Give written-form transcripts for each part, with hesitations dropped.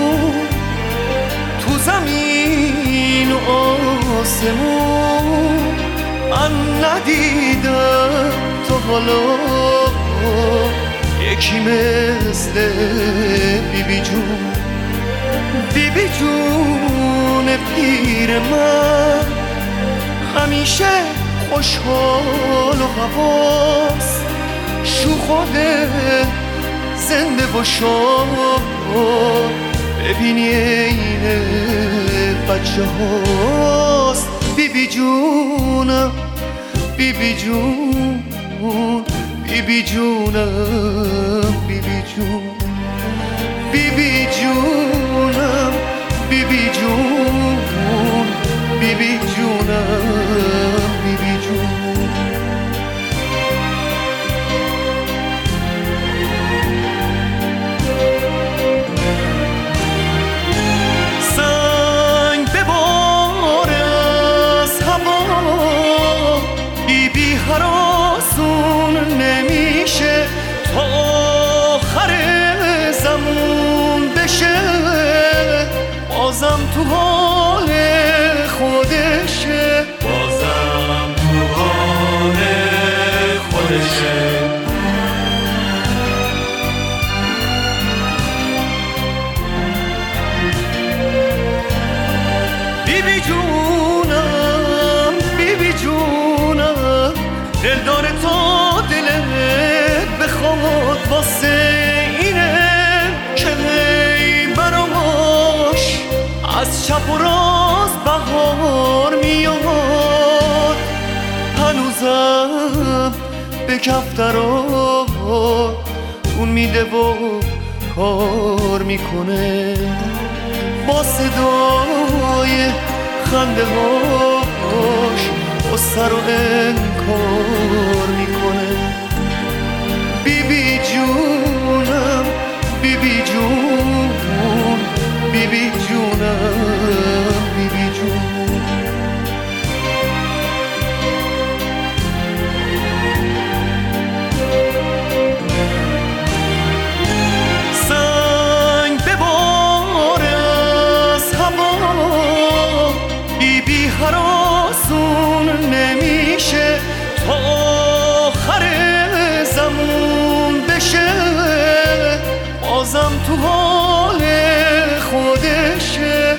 تو زمین و آسمون من ندیدم تا حالا یکی مثل بیبی جون. بیبی جون پیر من همیشه خوشحال و حواس شوخ و زنده و شاد. ببینی این بچه هاست. بیبی جونم بیبی جون، بیبی جونم بیبی جون، بیبی جونم بیبی جون، بیبی جونم بیبی جون. سنگ بباره از هوا بیبی هراسون نمیشه تا آخر زمون بشه. بازم تو حال خودشه، بازم تو حال خودشه. بیبی جونم بیبی جونم دل داره تا دلت بخواد. واسه اینه که هی براماش از چپ و راست بهار میاد. هنوزم به کفترها اون میده و کار میکنه. با صدای خنده هاش قصه رو انکار میکنه. بیبی جونم بیبی جون، بیبی جونم بیبی جون. سنگ بباره از هوا بیبی هراسون نمیشه تا آخر زمون بشه. بازم تو حال خودشه.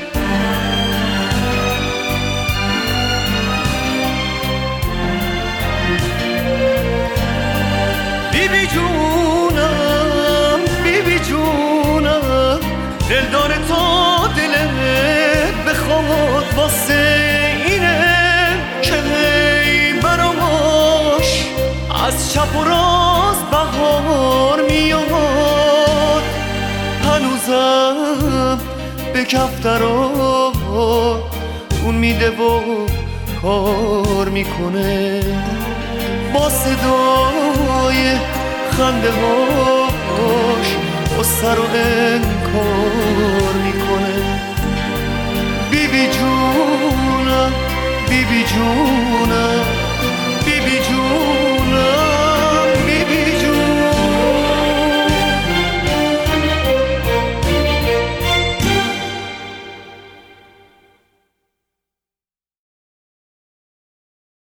بیبی جونم بیبی جونم دل داره تا دلت بخواد. واسه اینه که هی براماش از چپ و راست بهار میاد. هنوزم به کفترها اون میده و کار میکنه. با صدای خنده هاش قصه رو انکار میکنه. بیبی جونم بیبی جونم